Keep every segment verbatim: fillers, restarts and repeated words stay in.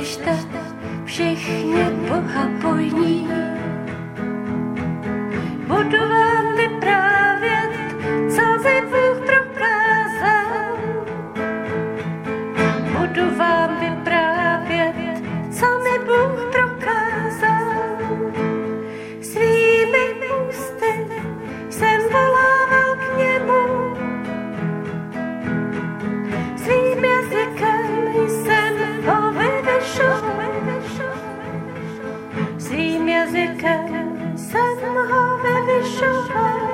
slyšte, všichni bohabojní. Budu vám vyprávět, co mi Bůh prokázal. Budu vám vyprávět, co mi Bůh prokázal. Svými ústy jsem volával k němu. Svým jazykem jsem ho vyvyšoval. Svým jazykem jsem ho vyvyšoval.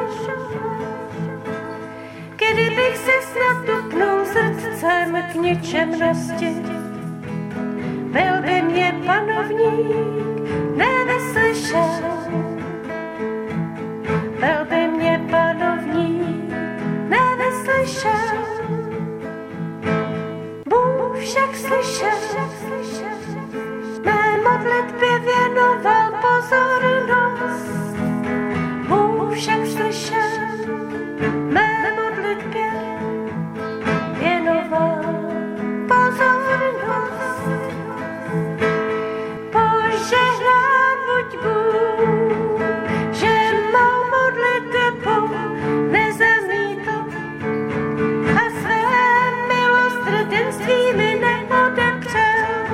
Kdybych se snad dupnul srdcem k ničemnosti, byl by mě panovník nevyslyšel. Byl by mě panovník nevyslyšel. Bůh však slyšel, mé modlitbě věnoval pozornost. Bůh však slyšel, mé modlitbě věnoval pozornost. Požehnán buď Bůh, že mou modlitbu nezamítl a své milosrdenství mi neodepřel.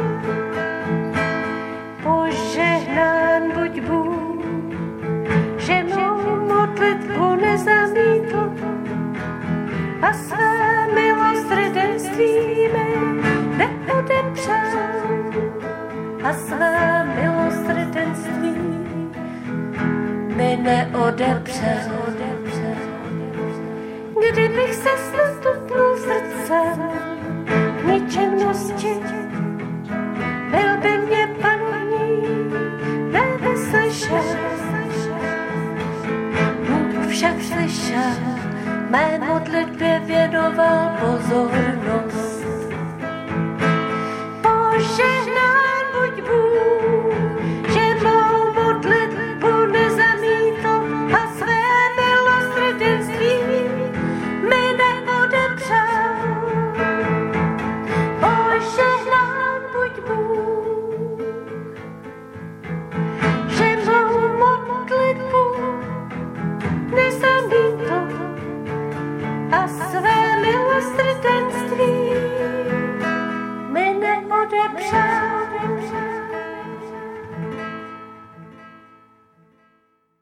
Požehnán buď Bůh, že mou modlitbu nezamítl a své milosrdenství mi neodepřel. A své milosrdenství mi neodepřel. Kdybych se snad dupnul srdcem k ničemnosti, byl by mě panovník nevyslyšel. Bůh však slyšel, mé modlitbě věnoval pozornost. Požehnán buď Bůh,